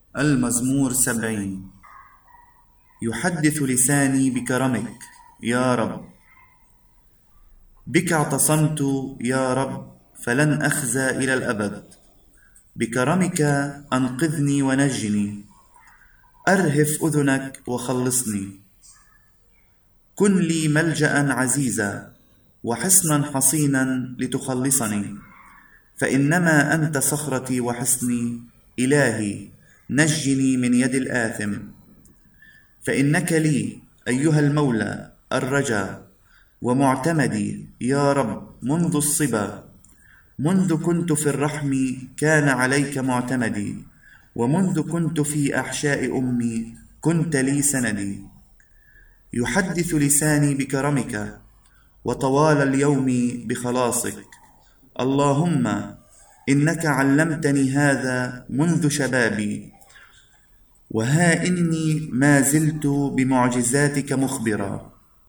المزمور 70. يحدث لساني بكرمك يا رب. بك اعتصمت يا رب، فلن أخزى إلى الأبد. بكرمك أنقذني ونجني، أرهف أذنك وخلصني. كن لي ملجأ عزيزا وحصنا حصينا لتخلصني، فإنما أنت صخرتي وحصني. إلهي نجني من يد الآثم. فإنك لي أيها المولى الرجا ومعتمدي يا رب منذ الصبا. منذ كنت في الرحم كان عليك معتمدي، ومنذ كنت في أحشاء أمي كنت لي سندي. يحدث لساني بكرمك وطوال اليوم بخلاصك. اللهم إنك علمتني هذا منذ شبابي، وها إني ما زلت بمعجزاتك مخبرا.